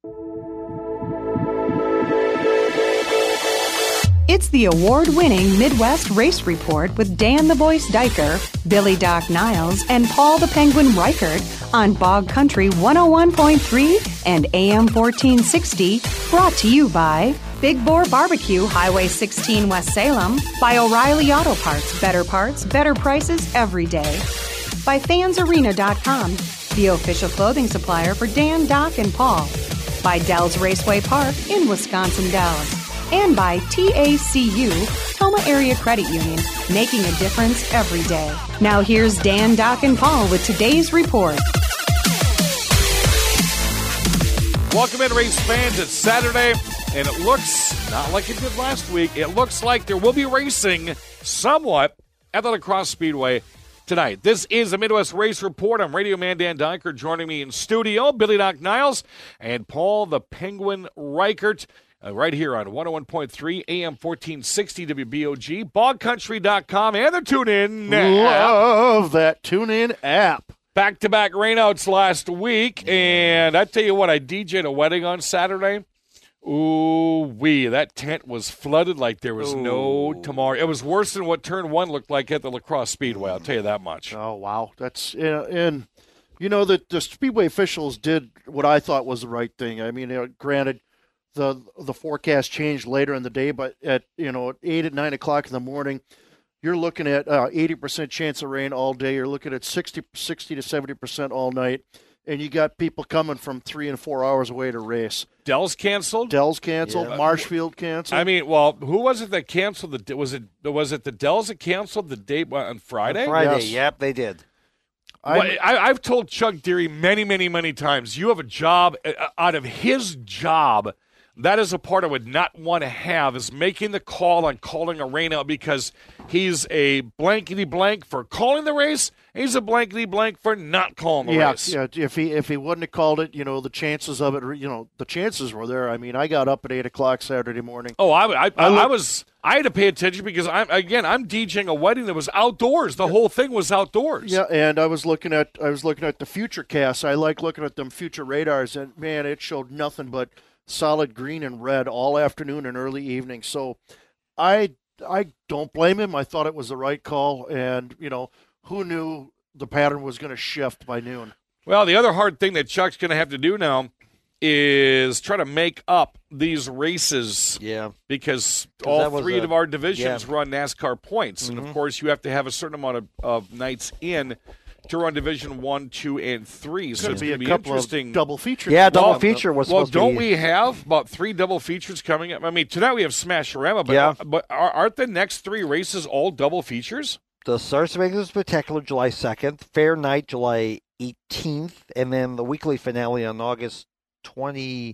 It's the award-winning Midwest Race Report with Dan the Voice Dyker, Billy Doc Niles, and Paul the Penguin Reichert on Bog Country 101.3 and AM 1460, brought to you by Big Boar Barbecue, Highway 16 West Salem, by O'Reilly Auto Parts, better prices every day, by fansarena.com, the official clothing supplier for Dan, Doc, and Paul, by Dells Raceway Park in Wisconsin Dells, and by TACU, Toma Area Credit Union, making a difference every day. Now here's Dan, Doc, and Paul with today's report. Welcome in, race fans. It's Saturday, and it looks not like it did last week. It looks like there will be racing somewhat at the La Crosse Speedway tonight. This is the Midwest Race Report. I'm Radio Man Dan Dyker. Joining me in studio, Billy Doc Niles and Paul the Penguin Reichert. Right here on 101.3 AM 1460 WBOG, bogcountry.com, and the TuneIn app. Love that TuneIn app. Back-to-back rainouts last week, and I tell you what, I DJ'd a wedding on Saturday. Ooh-wee, that tent was flooded like there was no tomorrow. It was worse than what Turn 1 looked like at the La Crosse Speedway, I'll tell you that much. Oh, wow. That's and you know, the Speedway officials did what I thought was the right thing. I mean, granted, the forecast changed later in the day, but at 8 at 9 o'clock in the morning, you're looking at 80% chance of rain all day. You're looking at 60 to 70% all night, and you got people coming from 3 and 4 hours away to race. Dells canceled. Yeah. Marshfield canceled. I mean, well, who was it that canceled was it the Dells that canceled the date on Friday? On Friday, Yes. Yep, they did. I've told Chuck Deary many times, you have a job out of his job. That is a part I would not want to have, is making the call on calling a rainout, because he's a blankety-blank for calling the race. He's a blankety-blank for not calling the race. Yeah, if he wouldn't have called it, the chances of it, the chances were there. I mean, I got up at 8 o'clock Saturday morning. Oh, I had to pay attention because I'm DJing a wedding that was outdoors. The whole thing was outdoors. Yeah, and I was looking at the future cast. I like looking at them future radars, and man, it showed nothing but solid green and red all afternoon and early evening. So I don't blame him. I thought it was the right call, and who knew the pattern was going to shift by noon. Well, the other hard thing that Chuck's going to have to do now is try to make up these races. Yeah. Because all three of our divisions run NASCAR points. Mm-hmm. And, of course, you have to have a certain amount of nights in to run Division 1, 2, and 3. So it's going to be couple interesting. Of double features. Yeah, double feature was supposed to be. Well, don't we have about 3 double features coming up? I mean, tonight we have Smash-A-Rama, but aren't the next 3 races all double features? The Star Spangled Spectacular, July 2nd, Fair Night, July 18th, and then the weekly finale on August 15th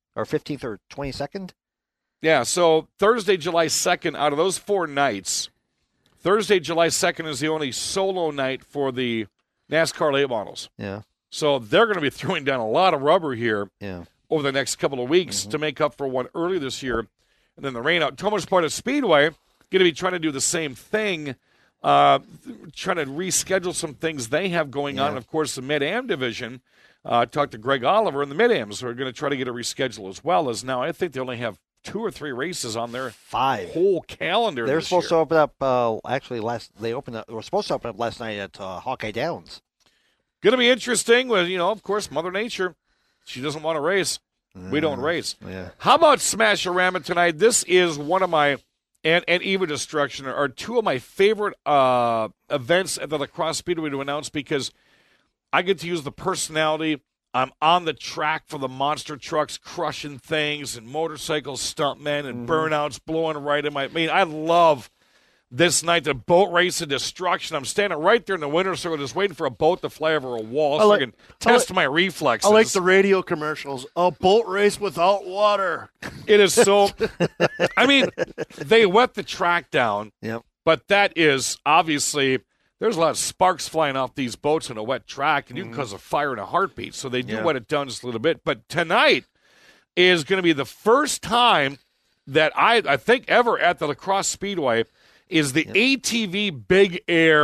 or 22nd. Yeah, so Thursday, July 2nd, out of those 4 nights, Thursday, July 2nd is the only solo night for the NASCAR late models. Yeah. So they're going to be throwing down a lot of rubber here over the next couple of weeks to make up for one early this year. And then the rain out. Thomas Sparta Speedway going to be trying to do the same thing, trying to reschedule some things they have going on. And, of course, the Mid-Am division. Talked to Greg Oliver in the Mid-Ams. We're going to try to get a reschedule as well, as now I think they only have 2 or 3 races on their 5 whole calendar. They're this supposed year. to open up. They were supposed to open up last night at Hawkeye Downs. Going to be interesting. With of course, Mother Nature. She doesn't want to race. We don't race. Yeah. How about Smash-A-Rama tonight? This is one of my and Eva Destruction are 2 of my favorite events at the La Crosse Speedway to announce, because I get to use the personality. I'm on the track for the monster trucks crushing things and motorcycle stuntmen and burnouts blowing right in my... I mean, I love this night, the boat race of destruction. I'm standing right there in the winner's circle just waiting for a boat to fly over a wall so I can test my reflexes. I like the radio commercials. A boat race without water. It is so... I mean, they wet the track down, but that is obviously... There's a lot of sparks flying off these boats on a wet track, and you can cause a fire in a heartbeat. So they do wet it down just a little bit. But tonight is going to be the first time that I think ever at the La Crosse Speedway is the ATV Big Air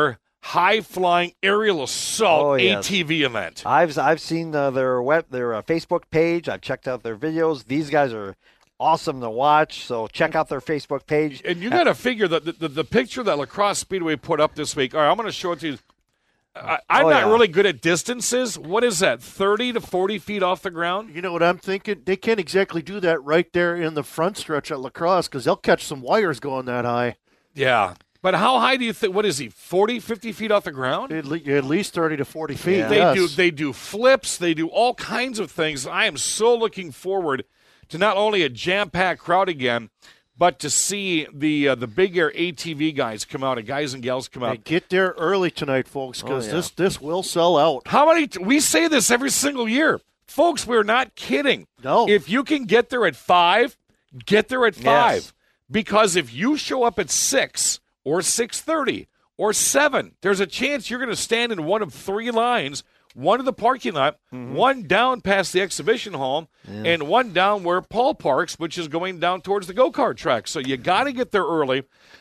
high-flying aerial assault yes. ATV event. I've seen their Facebook page. I've checked out their videos. These guys are awesome to watch, so check out their Facebook page. And you got to figure that the picture that La Crosse Speedway put up this week, all right, I'm going to show it to you. I'm not really good at distances. What is that, 30 to 40 feet off the ground? You know what I'm thinking? They can't exactly do that right there in the front stretch at La Crosse because they'll catch some wires going that high. Yeah. But how high do you think? What is he? 40, 50 feet off the ground? At least 30 to 40 feet. Yeah. They do flips. They do all kinds of things. I am so looking forward to not only a jam-packed crowd again, but to see the Big Air ATV guys come out and guys and gals come out. Hey, get there early tonight, folks, because this will sell out. How many? We say this every single year, folks. We're not kidding. No. If you can get there at 5, get there at 5, Yes. because if you show up at 6. Or 6:30, or 7. There's a chance you're going to stand in one of 3 lines, one in the parking lot, one down past the exhibition hall, and one down where Paul parks, which is going down towards the go-kart track. So you got to get there early.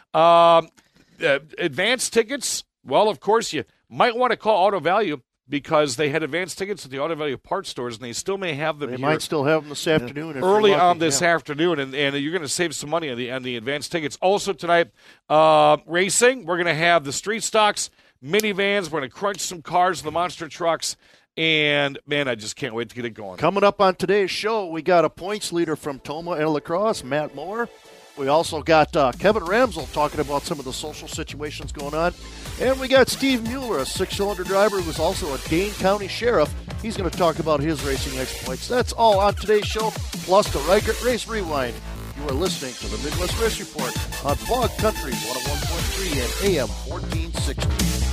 Advanced tickets, well, of course, you might want to call Auto Value because they had advanced tickets at the Auto Value parts stores, and they still may have them They here might still have them this afternoon. early on this afternoon, and you're going to save some money on the advanced tickets. Also tonight, racing, we're going to have the street stocks, minivans. We're going to crunch some cars, the monster trucks, and, man, I just can't wait to get it going. Coming up on today's show, we got a points leader from Toma and La Crosse, Matt Moore. We also got Kevin Ramsel talking about some of the social situations going on. And we got Steve Mueller, a 6-cylinder driver who was also a Dane County sheriff. He's going to talk about his racing exploits. That's all on today's show, plus the Reichert Race Rewind. You are listening to the Midwest Race Report on Bog Country 101.3 and AM 1460.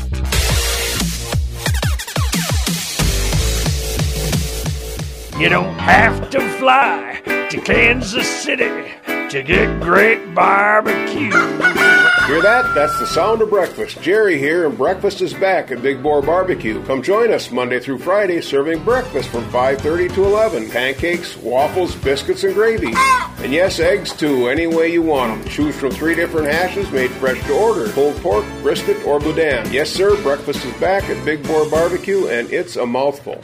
You don't have to fly to Kansas City to get great barbecue. Hear that? That's the sound of breakfast. Jerry here, and breakfast is back at Big Boar Barbecue. Come join us Monday through Friday, serving breakfast from 5:30 to 11. Pancakes, waffles, biscuits, and gravy. And yes, eggs too, any way you want them. Choose from 3 different hashes made fresh to order. Pulled pork, brisket, or boudin. Yes, sir, breakfast is back at Big Boar Barbecue, and it's a mouthful.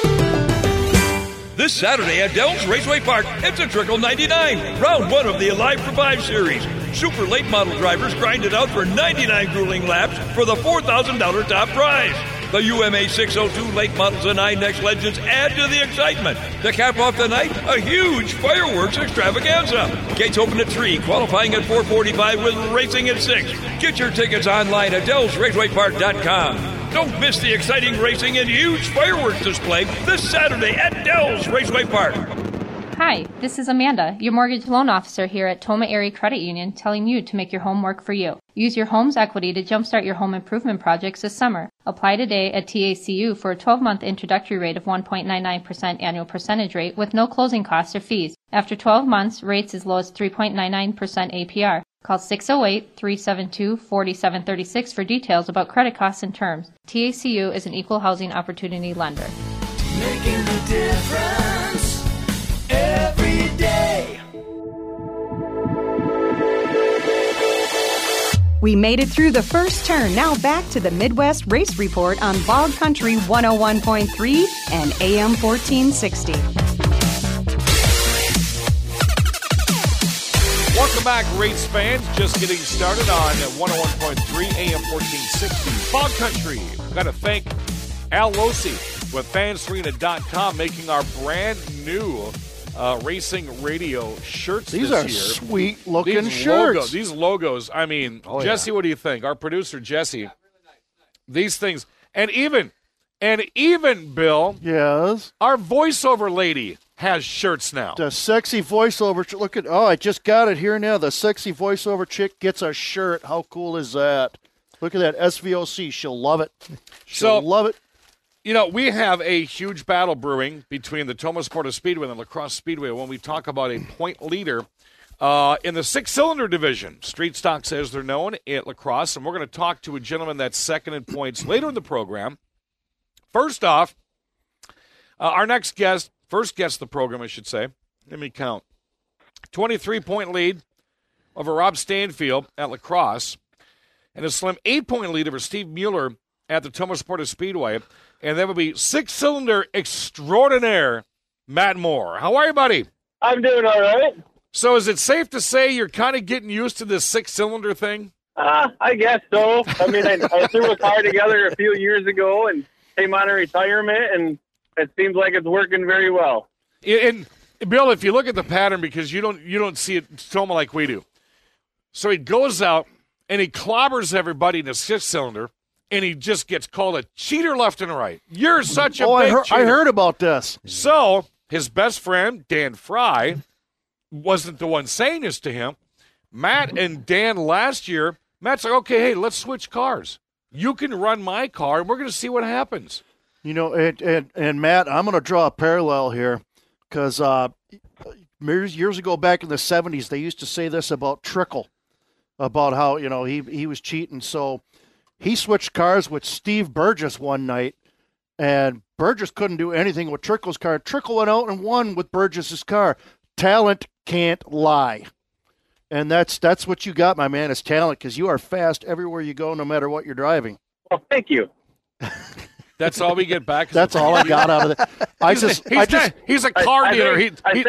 This Saturday at Dell's Raceway Park, it's a Trickle 99, round 1 of the Alive for 5 series. Super late model drivers grind it out for 99 grueling laps for the $4,000 top prize. The UMA 602 late models and INEX Legends add to the excitement. To cap off the night, a huge fireworks extravaganza. Gates open at 3, qualifying at 4:45 with racing at 6. Get your tickets online at DellsRacewayPark.com. Don't miss the exciting racing and huge fireworks display this Saturday at Dell's Raceway Park. Hi, this is Amanda, your mortgage loan officer here at Toma Area Credit Union, telling you to make your home work for you. Use your home's equity to jumpstart your home improvement projects this summer. Apply today at TACU for a 12-month introductory rate of 1.99% annual percentage rate with no closing costs or fees. After 12 months, rates as low as 3.99% APR. Call 608-372-4736 for details about credit costs and terms. TACU is an equal housing opportunity lender. Making a difference every day. We made it through the first turn. Now back to the Midwest Race Report on Bog Country 101.3 and AM 1460. Welcome back, race fans. Just getting started on 101.3 AM 1460 Bog Country. Got to thank Al Losi with fansarena.com making our brand new racing radio shirts These this are year. sweet-looking shirts. These logos, I mean, Jesse, what do you think? Our producer, Jesse, these things, and even, Bill, Yes. our voiceover lady has shirts now. The sexy voiceover. Look at. Oh, I just got it here now. The sexy voiceover chick gets a shirt. How cool is that? Look at that SVOC. She'll love it. She'll love it. You know, we have a huge battle brewing between the Toma Sporta Speedway and the La Crosse Speedway when we talk about a point leader in the 6-cylinder division. Street stocks, as they're known, at La Crosse. And we're going to talk to a gentleman that's second in points later in the program. First off, our next guest, first guest of the program, I should say. Let me count. 23-point lead over Rob Stanfield at La Crosse. and a slim 8-point lead over Steve Mueller at the Thomas Porter Speedway. And that would be six-cylinder extraordinaire Matt Moore. How are you, buddy? I'm doing all right. So is it safe to say you're kind of getting used to this six-cylinder thing? I guess so. I mean, I threw a car together a few years ago and came out of retirement, and it seems like it's working very well. And Bill, if you look at the pattern, because you don't see it Toma like we do. So he goes out and he clobbers everybody in a six-cylinder, and he just gets called a cheater left and right. You're such a big cheater. I heard about this. So his best friend, Dan Fry, wasn't the one saying this to him. Matt and Dan last year, Matt's like, okay, hey, let's switch cars. You can run my car, and we're going to see what happens. You know, and Matt, I'm going to draw a parallel here because years ago back in the 70s, they used to say this about Trickle, about how, you know, he was cheating. So he switched cars with Steve Burgess one night, and Burgess couldn't do anything with Trickle's car. Trickle went out and won with Burgess's car. Talent can't lie. And that's what you got, my man, is talent, because you are fast everywhere you go, no matter what you're driving. Well, thank you. That's all we get back. That's all I got out of it. He's a car dealer.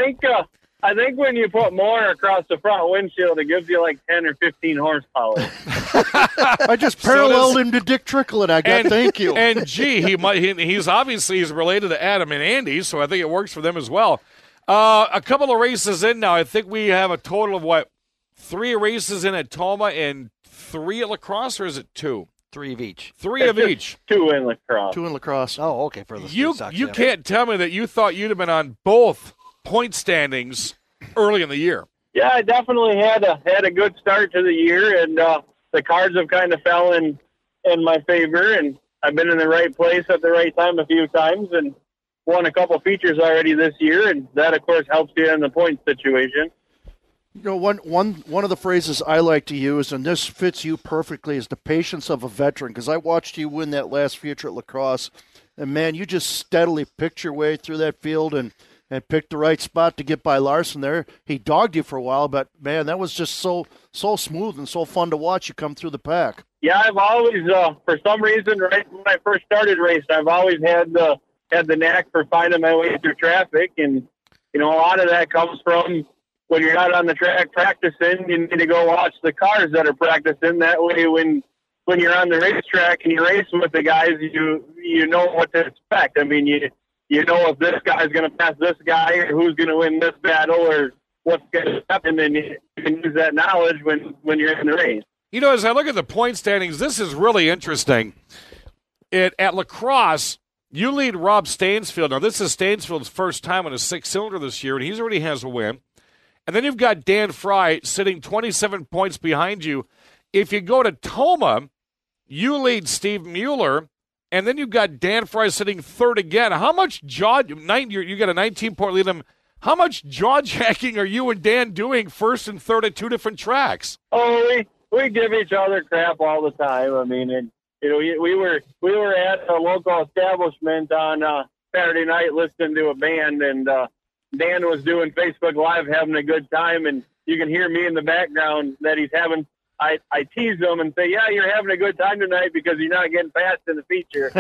I think when you put more across the front windshield, it gives you like 10 or 15 horsepower. I just paralleled him to Dick Trickle, and I got thank you. And gee, he's obviously related to Adam and Andy, so I think it works for them as well. A couple of races in now. I think we have a total of 3 races in at Toma and 3 at La Crosse, or is it 2? 3 of each. 3 of each. 2 in La Crosse. 2 in La Crosse. Oh, okay. For the you can't tell me that you thought you'd have been on both point standings early in the year. Yeah, I definitely had a good start to the year, and the cards have kind of fell in my favor, and I've been in the right place at the right time a few times, and won a couple features already this year, and that, of course, helps you in the point situation. You know, one of the phrases I like to use, and this fits you perfectly, is the patience of a veteran, because I watched you win that last feature at La Crosse, and, man, you just steadily picked your way through that field and picked the right spot to get by Larson there. He dogged you for a while, but, man, that was just so smooth and so fun to watch you come through the pack. Yeah, I've always, for some reason, right when I first started racing, I've always had the knack for finding my way through traffic, and, you know, a lot of that comes from when you're not on the track practicing, you need to go watch the cars that are practicing. That way, when you're on the racetrack and you race with the guys, you know what to expect. I mean, you know if this guy's going to pass this guy, or who's going to win this battle, or what's going to happen, and you can use that knowledge when you're in the race. You know, as I look at the point standings, this is really interesting. At La Crosse, you lead Rob Stansfield. Now, this is Stansfield's first time on a 6-cylinder this year, and he already has a win. And then you've got Dan Fry sitting 27 points behind you. If you go to Toma, you lead Steve Mueller, and then you've got Dan Fry sitting third again. How much you got a 19-point lead him. How much jaw-jacking are you and Dan doing first and third at 2 different tracks? Oh, we give each other crap all the time. I mean, we were at a local establishment on Saturday night listening to a band, and Dan was doing Facebook Live having a good time, and you can hear me in the background that he's having. I tease him and say, yeah, you're having a good time tonight because you're not getting passed in the feature.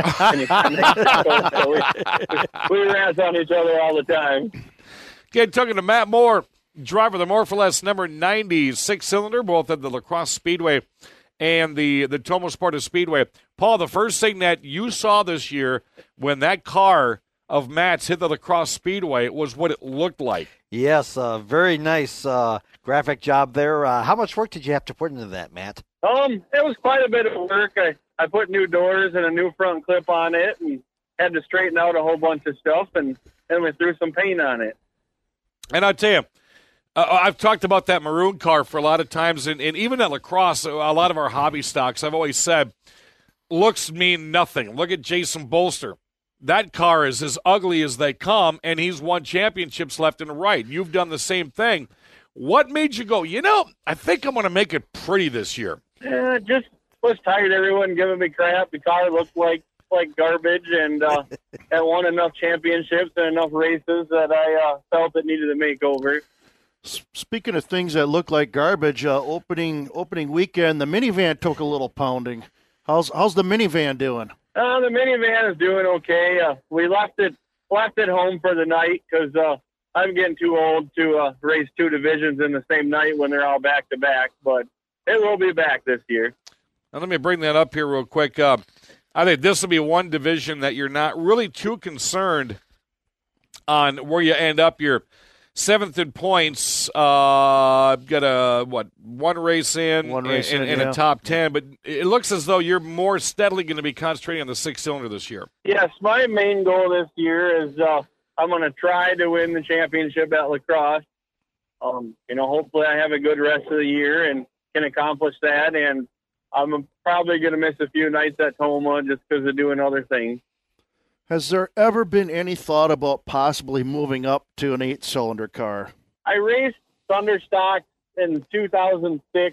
And we razz on each other all the time. Again, talking to Matt Moore, driver of the More for Less number 90 6-cylinder, both at the La Crosse Speedway and the Toma Sparta Speedway. Paul, the first thing that you saw this year when that car of Matt's hit the La Crosse Speedway was what it looked like. Yes, very nice graphic job there. How much work did you have to put into that, Matt? It was quite a bit of work. I put new doors and a new front clip on it, and had to straighten out a whole bunch of stuff, and then we threw some paint on it. And I'll tell you, I've talked about that maroon car for a lot of times, and even at La Crosse, a lot of our hobby stocks, I've always said, looks mean nothing. Look at Jason Bolster. That car is as ugly as they come, and he's won championships left and right. You've done the same thing. What made you go, I think I'm going to make it pretty this year? Just was tired of everyone giving me crap. The car looked like garbage, and had won enough championships and enough races that I felt it needed a makeover. Speaking of things that look like garbage, opening weekend, the minivan took a little pounding. How's the minivan doing? The minivan is doing okay. We left it home for the night because I'm getting too old to race 2 divisions in the same night when they're all back to back. But it will be back this year. Now let me bring that up here real quick. I think this will be one division that you're not really too concerned on where you end up. You're 7th in points. Got one race in a top 10, but it looks as though you're more steadily going to be concentrating on the 6-cylinder this year. Yes, my main goal this year is I'm going to try to win the championship at La Crosse. Hopefully I have a good rest of the year and can accomplish that. And I'm probably going to miss a few nights at Toma just because of doing other things. Has there ever been any thought about possibly moving up to an 8-cylinder car? I raced Thunderstock in 2006.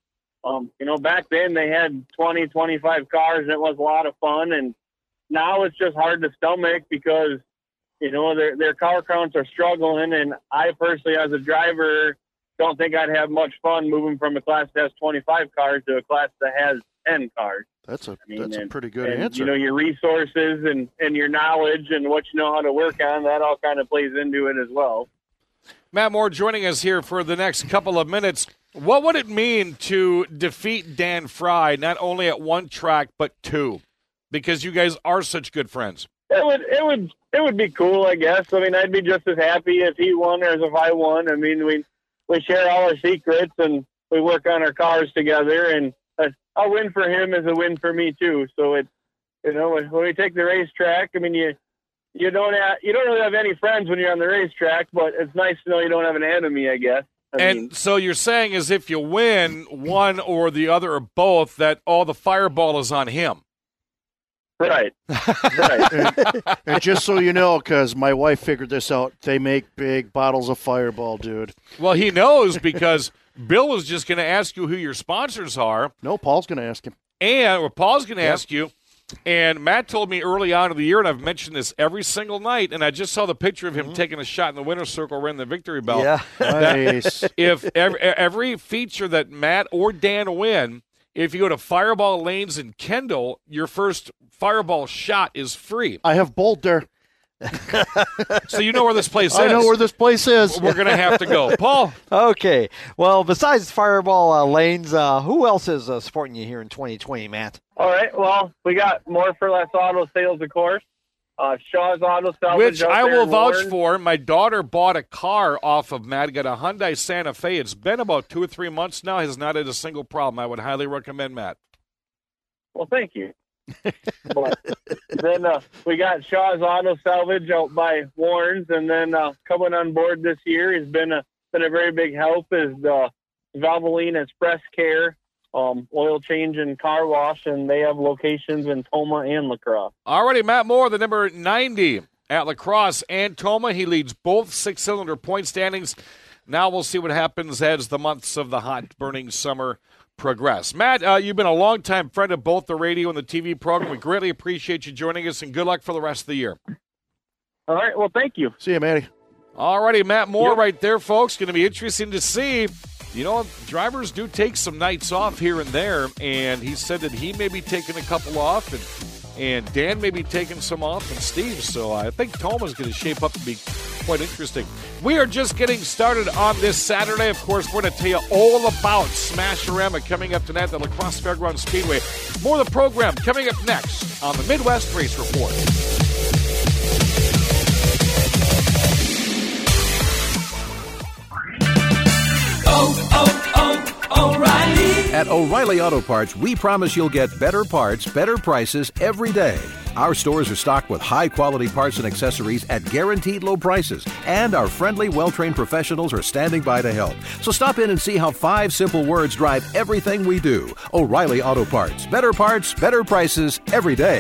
Back then they had 20, 25 cars, and it was a lot of fun. And now it's just hard to stomach because, their car counts are struggling. And I personally, as a driver, don't think I'd have much fun moving from a class that has 25 cars to a class that has 10 cars. That's a pretty good answer. Your resources and your knowledge and what you know how to work on, that all kind of plays into it as well. Matt Moore joining us here for the next couple of minutes. What would it mean to defeat Dan Fry, not only at one track, but 2? Because you guys are such good friends. It would be cool, I guess. I mean, I'd be just as happy if he won as if I won. I mean, we share all our secrets and we work on our cars together, and a win for him is a win for me too. So it's, when we take the racetrack, I mean, you don't really have any friends when you're on the racetrack, but it's nice to know you don't have an enemy, I guess. So you're saying is if you win one or the other or both, that all the fireball is on him. Right. And just so you know, because my wife figured this out, they make big bottles of Fireball, dude. Well, he knows because Bill was just going to ask you who your sponsors are. No, Paul's going to ask him. Paul's going to ask you. And Matt told me early on in the year, and I've mentioned this every single night, and I just saw the picture of him taking a shot in the winner's circle around the victory belt. Yeah, nice. If every feature that Matt or Dan win, if you go to Fireball Lanes in Kendall, your first Fireball shot is free. I have bowled there. So you know where this place is. I know where this place is. We're going to have to go. Paul? Okay. Well, besides Fireball Lanes, who else is supporting you here in 2020, Matt? All right. Well, we got More for Less Auto Sales, of course. Shaw's Auto Salvage. Which I will vouch for. My daughter bought a car off of Matt, got a Hyundai Santa Fe. It's been about 2 or 3 months now. Has not had a single problem. I would highly recommend Matt. Well, thank you. But then we got Shaw's Auto Salvage out by Warren's, and then coming on board this year has been a very big help is the Valvoline Express Care oil change and car wash, and they have locations in Toma and La Crosse. Alrighty, Matt Moore, the number 90 at La Crosse and Toma. He leads both 6-cylinder point standings. Now we'll see what happens as the months of the hot burning summer progress. Matt, you've been a longtime friend of both the radio and the TV program. We greatly appreciate you joining us, and good luck for the rest of the year. All right, well, thank you. See you, Matty. All righty, Matt Moore right there, folks. Going to be interesting to see. Drivers do take some nights off here and there, and he said that he may be taking a couple off, and Dan may be taking some off, and Steve. So I think Toma's going to shape up to be quite interesting. We are just getting started on this Saturday. Of course, we're going to tell you all about Smash-A-Rama coming up tonight at the La Crosse Fairgrounds Speedway. More of the program coming up next on the Midwest Race Report. O'Reilly. At O'Reilly Auto Parts, we promise you'll get better parts, better prices every day. Our stores are stocked with high-quality parts and accessories at guaranteed low prices, and our friendly, well-trained professionals are standing by to help. So stop in and see how 5 simple words drive everything we do. O'Reilly Auto Parts. Better parts, better prices every day.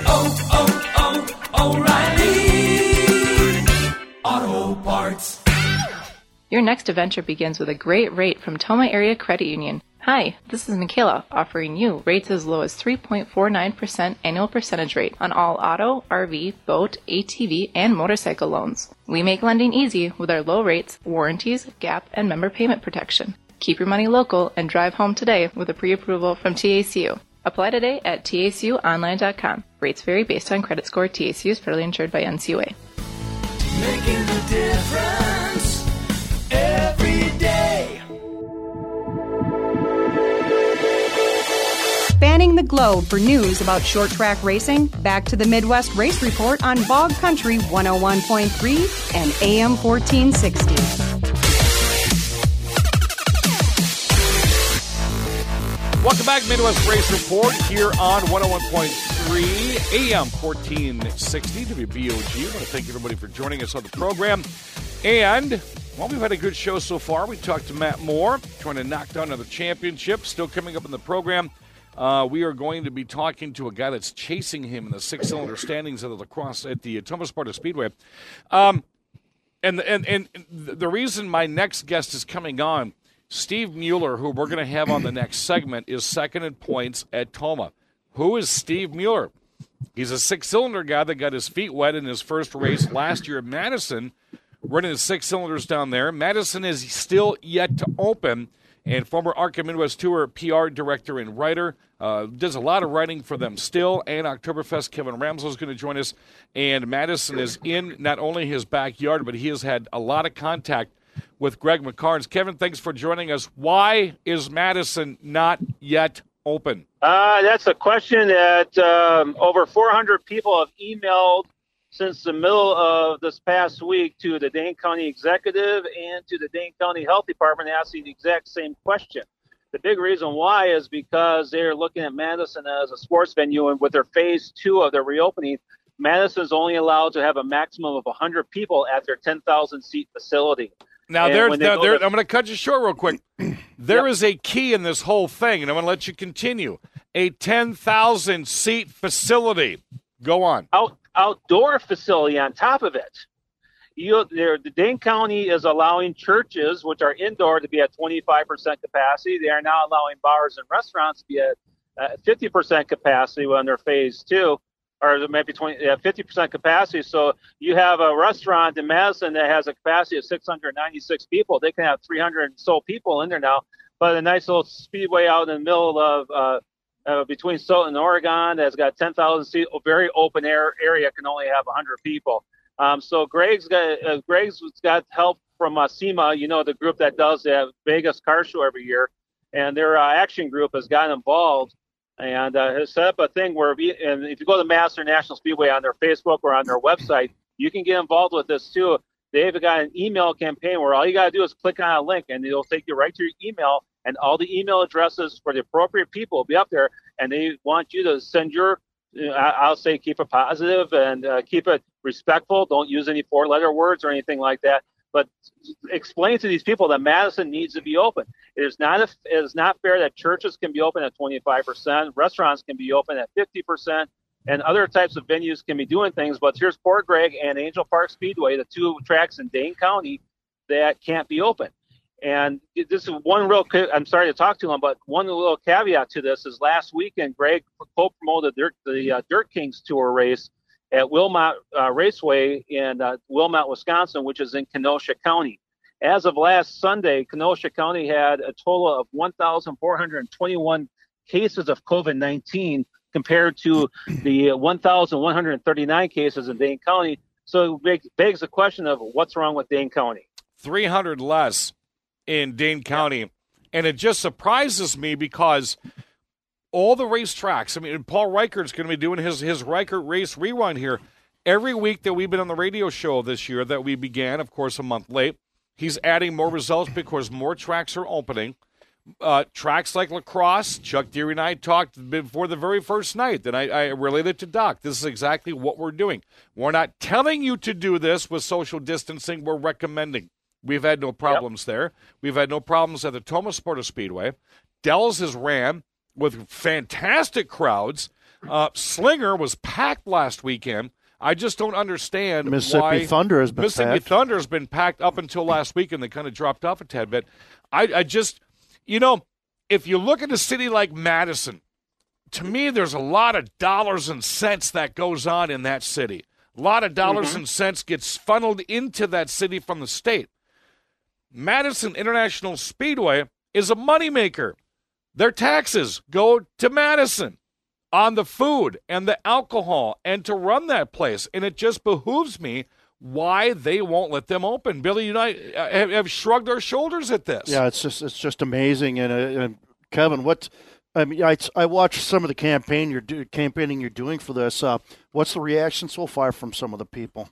O'Reilly Auto Parts. Your next adventure begins with a great rate from Toma Area Credit Union. Hi, this is Michaela, offering you rates as low as 3.49% annual percentage rate on all auto, RV, boat, ATV, and motorcycle loans. We make lending easy with our low rates, warranties, gap, and member payment protection. Keep your money local and drive home today with a pre-approval from TACU. Apply today at TACUonline.com. Rates vary based on credit score. TACU is federally insured by NCUA. Making a difference every day. Spanning the globe for news about short track racing, back to the Midwest Race Report on Bog Country 101.3 and AM 1460. Welcome back, Midwest Race Report here on 101.3 AM 1460 WBOG. I want to thank everybody for joining us on the program. And, well, we've had a good show so far. We talked to Matt Moore, trying to knock down another championship. Still coming up in the program, we are going to be talking to a guy that's chasing him in the six-cylinder standings at the lacrosse at the Thomas Sparta Speedway. And the reason my next guest is coming on, Steve Mueller, who we're going to have on the next segment, is second in points at Toma. Who is Steve Mueller? He's a six-cylinder guy that got his feet wet in his first race last year at Madison, running the six cylinders down there. Madison is still yet to open, and former ARCA Midwest Tour PR director and writer, does a lot of writing for them still, and Oktoberfest Kevin Ramsel is going to join us, and Madison is in not only his backyard, but he has had a lot of contact with Greg McCarnes. Kevin, thanks for joining us. Why is Madison not yet open? That's a question that over 400 people have emailed since the middle of this past week to the Dane County Executive and to the Dane County Health Department asking the exact same question. The big reason why is because they're looking at Madison as a sports venue, and with their phase 2 of their reopening, Madison is only allowed to have a maximum of 100 people at their 10,000-seat facility. Now, I'm going to cut you short real quick. There is a key in this whole thing, and I'm going to let you continue. A 10,000-seat facility. Go on. Outdoor facility on top of it. The Dane County is allowing churches, which are indoor, to be at 25% capacity. They are now allowing bars and restaurants to be at 50% capacity on their phase 2. Or maybe 50% capacity. So you have a restaurant in Madison that has a capacity of 696 people. They can have 300 and so people in there now. But a nice little speedway out in the middle of between Stoughton and Oregon that's got 10,000 seats, a very open area, can only have 100 people. So Greg's got help from SEMA, the group that does the Vegas car show every year, and their action group has gotten involved. And has set up a thing where, if you go to Madison National Speedway on their Facebook or on their website, you can get involved with this too. They've got an email campaign where all you got to do is click on a link, and it'll take you right to your email, and all the email addresses for the appropriate people will be up there, and they want you to send your, I'll say, keep it positive and keep it respectful. Don't use any 4-letter words or anything like that. But explain to these people that Madison needs to be open. It is not fair that churches can be open at 25%, restaurants can be open at 50%, and other types of venues can be doing things. But here's Port Greg and Angel Park Speedway, the 2 tracks in Dane County that can't be open. And this is I'm sorry to talk to him, but one little caveat to this is last weekend, Greg co-promoted the Dirt Kings Tour race at Wilmot Raceway in Wilmot, Wisconsin, which is in Kenosha County. As of last Sunday, Kenosha County had a total of 1,421 cases of COVID-19 compared to the 1,139 cases in Dane County. So it begs the question of what's wrong with Dane County. 300 less in Dane County. And it just surprises me because all the racetracks, Paul Reichert's going to be doing his Reichert race rerun here. Every week that we've been on the radio show this year that we began, of course, a month late, he's adding more results because more tracks are opening. Tracks like lacrosse, Chuck Deary and I talked before the very first night. Then I related to Doc. This is exactly what we're doing. We're not telling you to do this with social distancing. We're recommending. We've had no problems there. We've had no problems at the Thomas Sparta Speedway. Dells has ran with fantastic crowds. Slinger was packed last weekend. I just don't understand Mississippi Thunder has been Mississippi packed. Thunder has been packed up until last week, and they kind of dropped off a tad bit. I just, if you look at a city like Madison, to me, there's a lot of dollars and cents that goes on in that city. A lot of dollars and cents gets funneled into that city from the state. Madison International Speedway is a moneymaker. Their taxes go to Madison on the food and the alcohol and to run that place. And it just behooves me why they won't let them open. Billy, you and I have shrugged our shoulders at this. Yeah, it's just amazing. And Kevin, I watched some of the campaigning you're doing for this. What's the reaction so far from some of the people?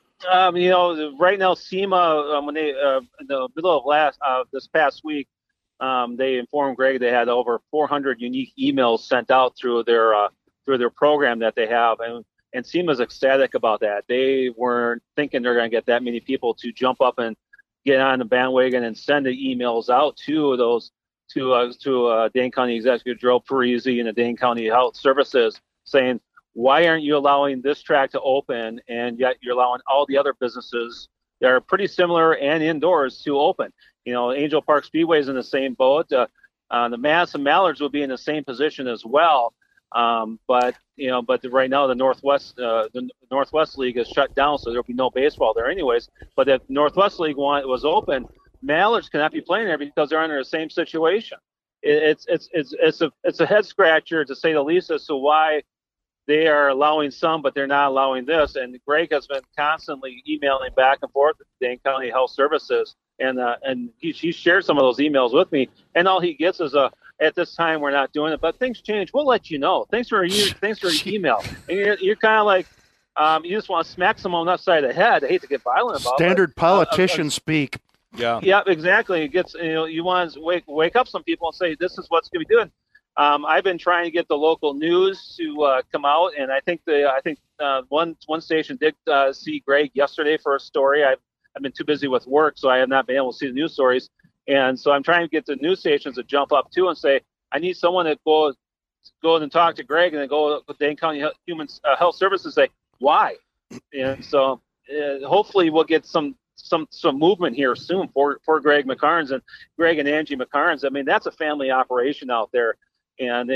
Right now, SEMA, when they in the middle of this past week, they informed Greg they had over 400 unique emails sent out through their program that they have, and SEMA's ecstatic about that. They weren't thinking they're going to get that many people to jump up and get on the bandwagon and send the emails out to those to Dane County Executive Joe Parisi and the Dane County Health Services, saying, why aren't you allowing this track to open, and yet you're allowing all the other businesses that are pretty similar and indoors to open? Angel Park Speedway is in the same boat. The Madison Mallards will be in the same position as well. But right now the Northwest League is shut down, so there'll be no baseball there anyways. But if Northwest League was open, Mallards cannot be playing there because they're under the same situation. It's a head scratcher, to say the least, as to why they are allowing some, but they're not allowing this. And Greg has been constantly emailing back and forth with Dane County Health Services, and he shared some of those emails with me. And all he gets is at this time we're not doing it, but things change. We'll let you know. Thanks for your email. And you're kind of like, you just want to smack someone upside the head. I hate to get violent about it. Standard politician speak. Yeah. Yeah, exactly. It gets, you want to wake up some people and say, this is what's going to be doing. I've been trying to get the local news to come out, and I think one station did see Greg yesterday for a story. I've been too busy with work, so I have not been able to see the news stories. And so I'm trying to get the news stations to jump up too and say, I need someone to go and talk to Greg, and then go with Dane County Human Health Services and say why. And so hopefully we'll get some movement here soon for Greg McCarnes and Greg and Angie McCarnes. I mean, that's a family operation out there. And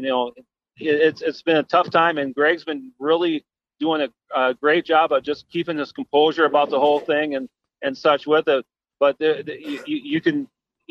it's been a tough time, and Greg's been really doing a great job of just keeping his composure about the whole thing and such with it. But you can,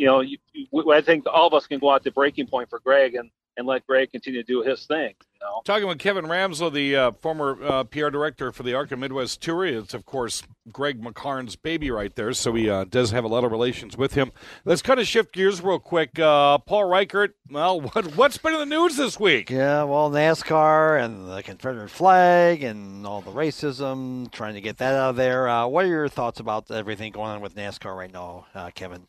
I think all of us can go out to breaking point for Greg and let Greg continue to do his thing. Talking with Kevin Ramslow, the former PR director for the ARCA Midwest Tour. It's, of course, Greg McCarnes' baby right there, so he does have a lot of relations with him. Let's kind of shift gears real quick. Paul Reichert, well, what's been in the news this week? Yeah, well, NASCAR and the Confederate flag and all the racism, trying to get that out of there. What are your thoughts about everything going on with NASCAR right now, Kevin?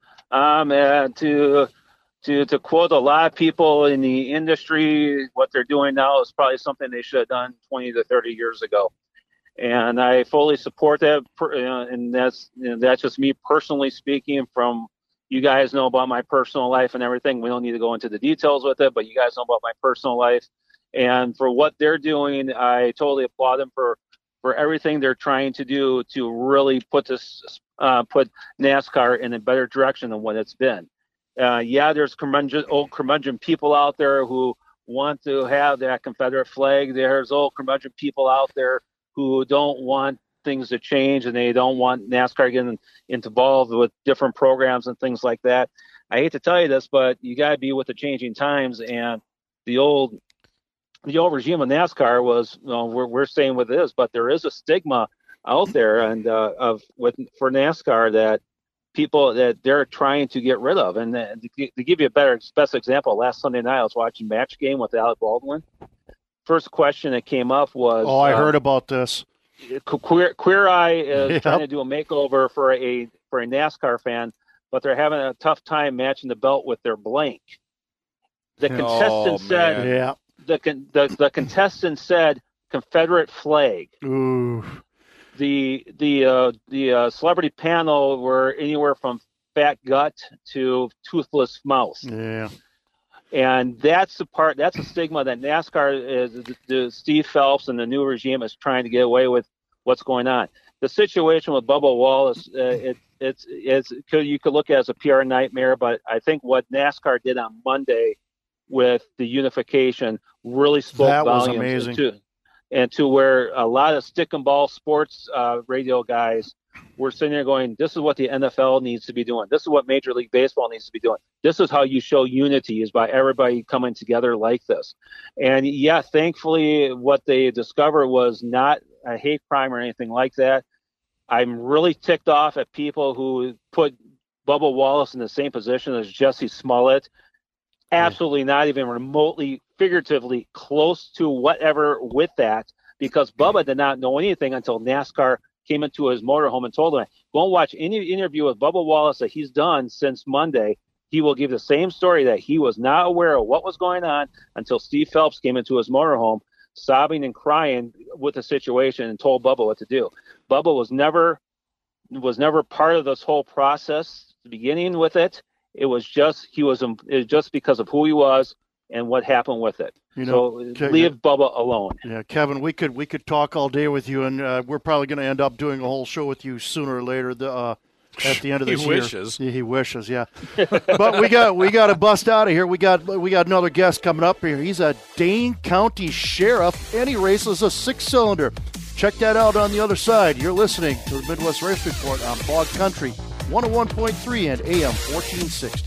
To quote a lot of people in the industry, what they're doing now is probably something they should have done 20 to 30 years ago. And I fully support that. And that's just me personally speaking. From, you guys know about my personal life and everything. We don't need to go into the details with it, but you guys know about my personal life. And for what they're doing, I totally applaud them for everything they're trying to do to really put NASCAR in a better direction than what it's been. There's old curmudgeon people out there who want to have that Confederate flag. There's old curmudgeon people out there who don't want things to change, and they don't want NASCAR getting involved with different programs and things like that. I hate to tell you this, but you got to be with the changing times. And the old regime of NASCAR was, we're staying with this, but there is a stigma out there and for NASCAR that people that they're trying to get rid of. And to give you a best example, last Sunday night I was watching Match Game with Alec Baldwin. First question that came up was, I heard about this. Queer Eye is trying to do a makeover for a NASCAR fan, but they're having a tough time matching the belt with their blank. The contestant said, the contestant said Confederate flag. Ooh. The celebrity panel were anywhere from fat gut to toothless mouth. Yeah. And that's a stigma that NASCAR is, Steve Phelps and the new regime is trying to get away with what's going on. The situation with Bubba Wallace, you could look at it as a PR nightmare, but I think what NASCAR did on Monday with the unification really spoke volumes to where a lot of stick and ball sports radio guys were sitting there going, this is what the NFL needs to be doing. This is what Major League Baseball needs to be doing. This is how you show unity, is by everybody coming together like this. And yeah, thankfully what they discovered was not a hate crime or anything like that. I'm really ticked off at people who put Bubba Wallace in the same position as Jesse Smollett. Absolutely not even remotely, figuratively close to whatever with that, because Bubba did not know anything until NASCAR came into his motorhome and told him, go and watch any interview with Bubba Wallace that he's done since Monday. He will give the same story that he was not aware of what was going on until Steve Phelps came into his motorhome, sobbing and crying with the situation, and told Bubba what to do. Bubba was never part of this whole process, beginning with it. It was just because of who he was and what happened with it. So leave Bubba alone. Yeah, Kevin, we could talk all day with you, and we're probably going to end up doing a whole show with you sooner or later. At the end of this year, he wishes, yeah. But we got to bust out of here. We got another guest coming up here. He's a Dane County sheriff, and he races a 6-cylinder. Check that out on the other side. You're listening to the Midwest Race Report on Bog Country 101.3 and AM 1460.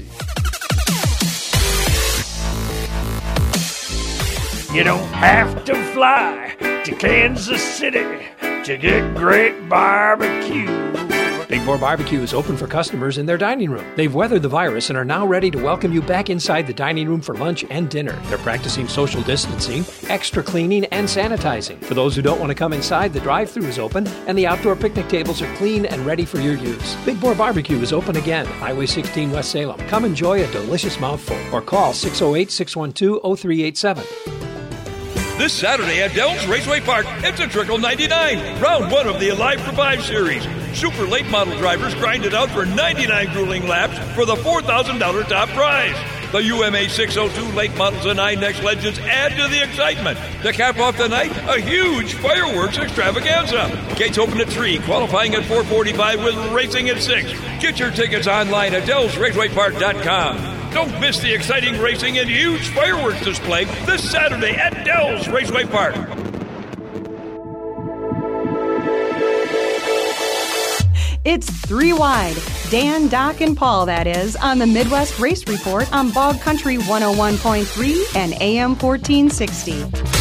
You don't have to fly to Kansas City to get great barbecue. Big Boar Barbecue is open for customers in their dining room. They've weathered the virus and are now ready to welcome you back inside the dining room for lunch and dinner. They're practicing social distancing, extra cleaning, and sanitizing. For those who don't want to come inside, the drive-thru is open and the outdoor picnic tables are clean and ready for your use. Big Boar Barbecue is open again, Highway 16 West Salem. Come enjoy a delicious mouthful or call 608-612-0387. This Saturday at Dell's Raceway Park, it's a Trickle 99, round 1 of the Alive for 5 series. Super late model drivers grind it out for 99 grueling laps for the $4,000 top prize. The UMA 602 late models and INEX Legends add to the excitement. To cap off the night, a huge fireworks extravaganza. Gates open at 3, qualifying at 4:45 with racing at 6. Get your tickets online at DellsRacewayPark.com. Don't miss the exciting racing and huge fireworks display this Saturday at Dell's Raceway Park. It's 3 Wide. Dan, Doc, and Paul, that is, on the Midwest Race Report on Bog Country 101.3 and AM 1460.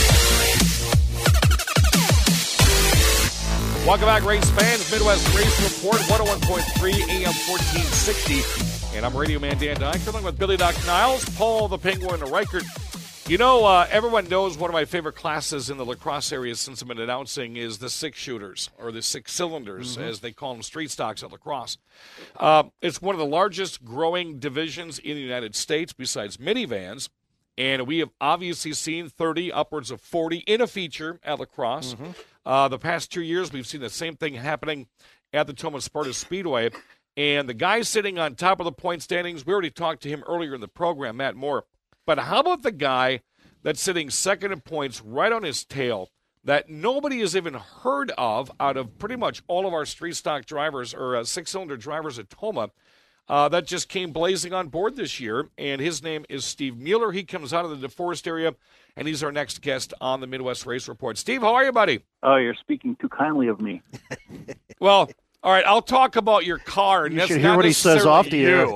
Welcome back, race fans. Midwest Race Report, 101.3 AM 1460. And I'm Radio Man Dan Dyke, along with Billy Doc Niles, Paul the Penguin Reichert. You know, everyone knows one of my favorite classes in the lacrosse area since I've been announcing is the 6-shooters, or the 6-cylinders, as they call them, street stocks at lacrosse. It's one of the largest growing divisions in the United States besides minivans, and we have obviously seen 30, upwards of 40 in a feature at lacrosse. The past 2 years, we've seen the same thing happening at the Tomah Sparta Speedway. And the guy sitting on top of the point standings, we already talked to him earlier in the program, Matt Moore. But how about the guy that's sitting second in points right on his tail that nobody has even heard of out of pretty much all of our street stock drivers or 6-cylinder drivers at Tomah that just came blazing on board this year. And his name is Steve Mueller. He comes out of the DeForest area, and he's our next guest on the Midwest Race Report. Steve, how are you, buddy? Oh, you're speaking too kindly of me. Well, all right, I'll talk about your car. You should hear what he says off the air.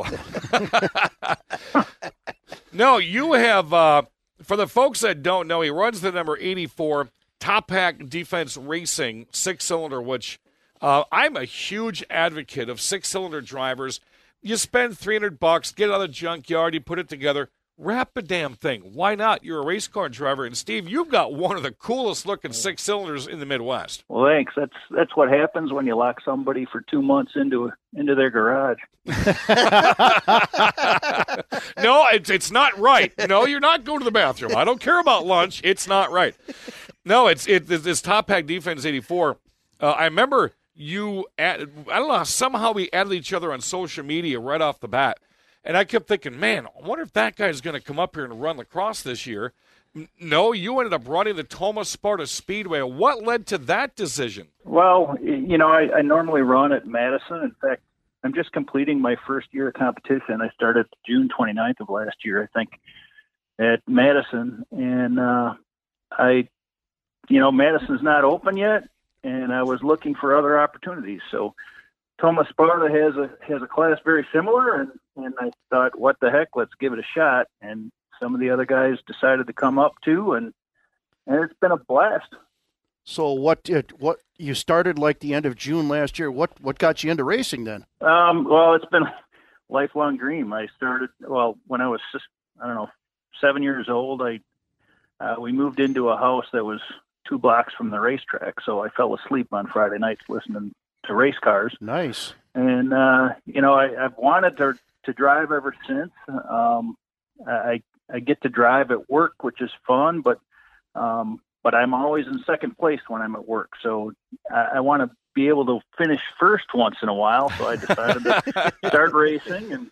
No, you have, for the folks that don't know, he runs the number 84 Top Pack Defense Racing 6-cylinder, which I'm a huge advocate of 6-cylinder drivers. You spend $300, get it out of the junkyard, you put it together. Wrap the damn thing. Why not? You're a race car driver. And, Steve, you've got one of the coolest-looking 6-cylinders in the Midwest. Well, thanks. That's what happens when you lock somebody for 2 months into their garage. No, it's not right. No, you're not going to the bathroom. I don't care about lunch. It's not right. No, it's this Top Pack Defense 84. I remember I don't know, somehow we added each other on social media right off the bat. And I kept thinking, man, I wonder if that guy's going to come up here and run lacrosse this year. No, you ended up running the Tomah Sparta Speedway. What led to that decision? Well, I normally run at Madison. In fact, I'm just completing my first year of competition. I started June 29th of last year, I think, at Madison, and Madison's not open yet, and I was looking for other opportunities. So Tomah Sparta has a class very similar, and I thought, what the heck, let's give it a shot. And some of the other guys decided to come up too, and it's been a blast. So what you started like the end of June last year? What got you into racing then? Well, it's been a lifelong dream. I started when I was 7 years old. We moved into a house that was 2 blocks from the racetrack, so I fell asleep on Friday nights listening to race cars. Nice. And I've wanted to drive ever since. I get to drive at work, which is fun, but I'm always in second place when I'm at work. So I want to be able to finish first once in a while. So I decided to start racing,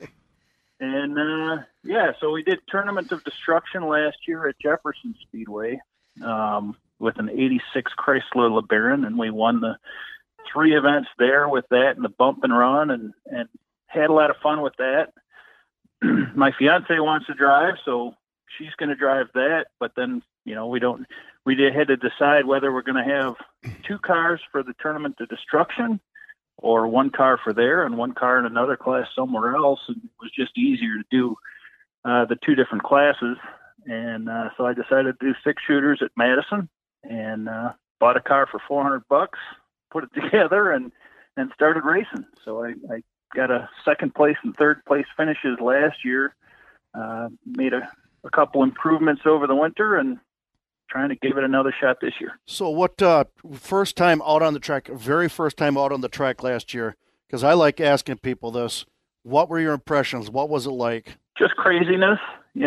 so we did Tournament of Destruction last year at Jefferson Speedway with an '86 Chrysler LeBaron, and we won the 3 events there with that and the bump and run, and had a lot of fun with that. My fiance wants to drive, so she's going to drive that. But then, we had to decide whether we're going to have 2 cars for the Tournament of Destruction or 1 car for there and 1 car in another class somewhere else. And it was just easier to do the 2 different classes. And so I decided to do 6 shooters at Madison, and bought a car for $400, put it together, and started racing. So I got a 2nd place and 3rd place finishes last year. Made a couple improvements over the winter, and trying to give it another shot this year. So what, first time out on the track, very first time out on the track last year, because I like asking people this, what were your impressions? What was it like? Just craziness,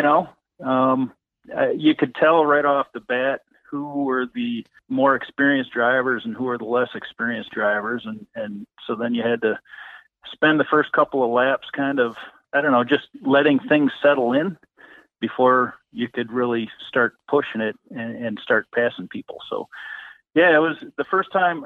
you could tell right off the bat who were the more experienced drivers and who were the less experienced drivers. And so then you had to spend the first couple of laps kind of, just letting things settle in before you could really start pushing it and start passing people. So, yeah, it was the first time.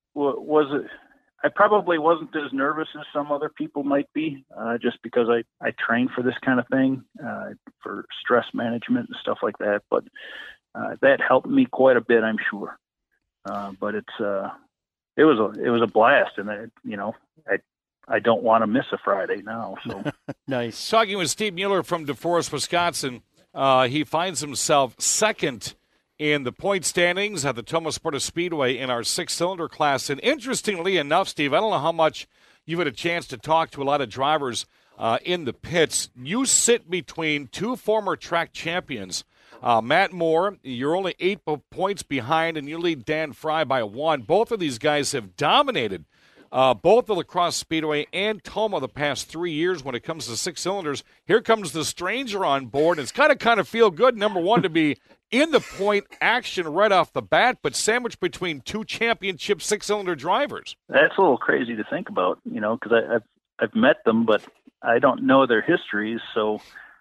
I probably wasn't as nervous as some other people might be, just because I train for this kind of thing, for stress management and stuff like that. But that helped me quite a bit, I'm sure. But it was a blast, and I don't want to miss a Friday now. So nice. Talking with Steve Mueller from DeForest, Wisconsin, he finds himself 2nd in the point standings at the Tomah Sparta Speedway in our 6-cylinder class. And interestingly enough, Steve, I don't know how much you've had a chance to talk to a lot of drivers in the pits. You sit between 2 former track champions. Matt Moore, you're only 8 points behind, and you lead Dan Fry by 1. Both of these guys have dominated both the La Crosse Speedway and Tomah the past 3 years when it comes to 6 cylinders. Here comes the stranger on board. It's kind of feel good, number one, to be in the point action right off the bat, but sandwiched between 2 championship 6-cylinder drivers. That's a little crazy to think about, because I've met them, but I don't know their histories, so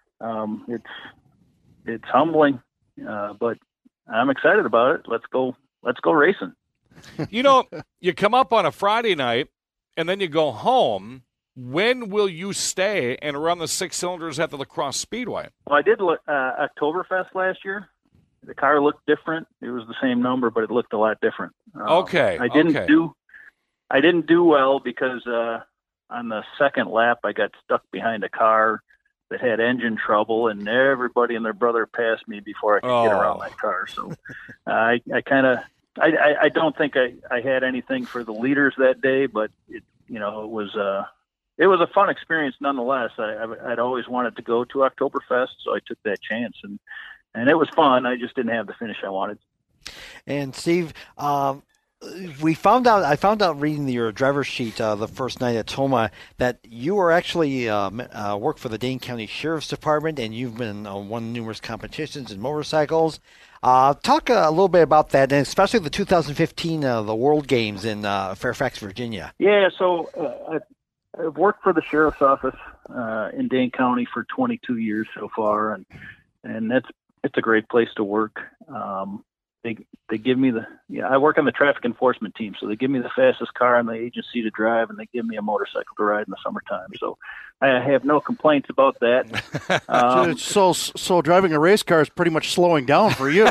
it's humbling, but I'm excited about it. Let's go racing. You come up on a Friday night, and then you go home. When will you stay and run the 6 cylinders at the La Crosse Speedway? Well, I did Oktoberfest last year. The car looked different. It was the same number, but it looked a lot different. Okay. I didn't do well because on the 2nd lap I got stuck behind a car that had engine trouble, and everybody and their brother passed me before I could get around that car. So I don't think I had anything for the leaders that day, but it was a fun experience nonetheless. I'd always wanted to go to Oktoberfest, so I took that chance, and it was fun. I just didn't have the finish I wanted. And Steve, I found out reading your driver's sheet the first night at Tomah that you were actually work for the Dane County Sheriff's Department, and you've been won numerous competitions in motorcycles. Talk a little bit about that, and especially the 2015 the World Games in Fairfax, Virginia. Yeah, so I've worked for the Sheriff's Office in Dane County for 22 years so far, and it's a great place to work. they give me I work on the traffic enforcement team, so they give me the fastest car in the agency to drive, and they give me a motorcycle to ride in the summertime. So I have no complaints about that. So driving a race car is pretty much slowing down for you.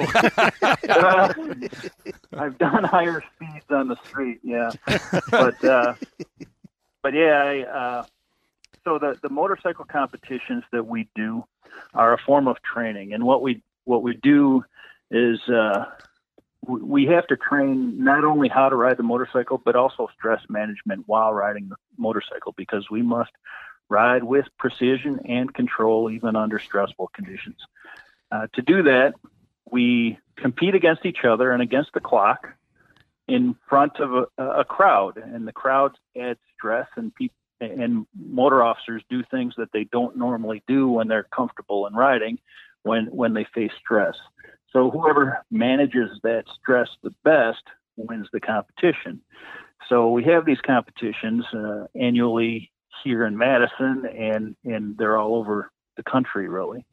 I've done higher speeds on the street, yeah, but yeah, so the motorcycle competitions that we do are a form of training, and what we do is we have to train not only how to ride the motorcycle, but also stress management while riding the motorcycle, because we must ride with precision and control even under stressful conditions. To do that, we compete against each other and against the clock in front of a crowd, and the crowd adds stress, and motor officers do things that they don't normally do when they're comfortable in riding when they face stress. So whoever manages that stress the best wins the competition. So we have these competitions annually here in Madison, and they're all over the country, really.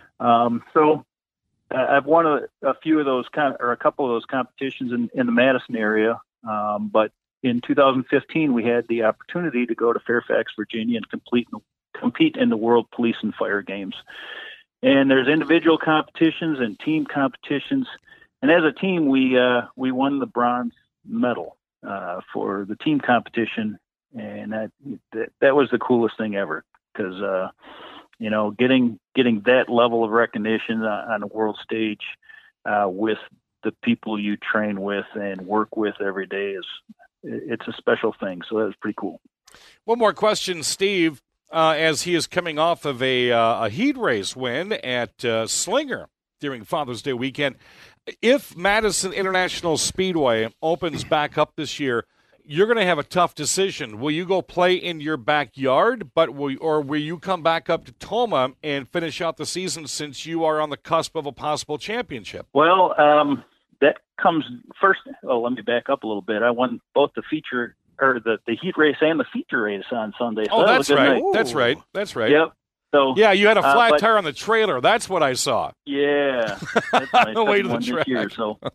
So I've won a few of those or a couple of those competitions in the Madison area. But in 2015, we had the opportunity to go to Fairfax, Virginia, and compete in the World Police and Fire Games. And there's individual competitions and team competitions. And as a team, we won the bronze medal for the team competition. And that was the coolest thing ever, because, getting that level of recognition on a world stage with the people you train with and work with every day it's a special thing. So that was pretty cool. One more question, Steve. As he is coming off of a heat race win at Slinger during Father's Day weekend. If Madison International Speedway opens back up this year, you're going to have a tough decision. Will you go play in your backyard, or will you come back up to Tomah and finish out the season, since you are on the cusp of a possible championship? Well, that comes first. Oh, let me back up a little bit. I won both the feature or the heat race and the feature race on Sunday. So that's right. That's right. Yep. So yeah, you had a flat tire on the trailer. That's what I saw. Yeah. That's my way to the this track. Year,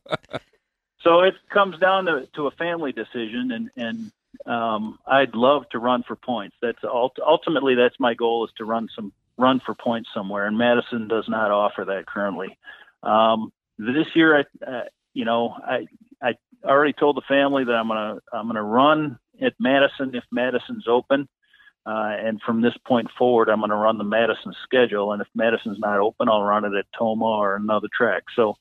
so it comes down to a family decision, and I'd love to run for points. That's ultimately that's my goal, is to run for points somewhere, and Madison does not offer that currently. This year, I already told the family that I'm gonna run at Madison if Madison's open, and from this point forward, I'm gonna run the Madison schedule. And if Madison's not open, I'll run it at Tomah or another track. So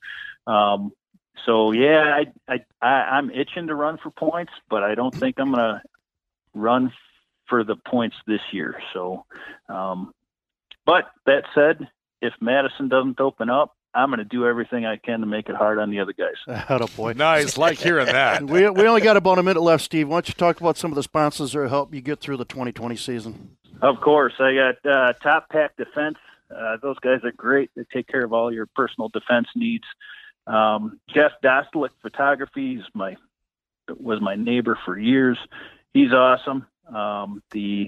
yeah, I'm itching to run for points, but I don't think I'm gonna run for the points this year. So, but that said, if Madison doesn't open up, I'm going to do everything I can to make it hard on the other guys. Attaboy. Nice. Like hearing that. We only got about a minute left, Steve. Why don't you talk about some of the sponsors that will help you get through the 2020 season? Of course. I got Top Pack Defense. Those guys are great. They take care of all your personal defense needs. Jeff Dostalik Photography was my neighbor for years. He's awesome. The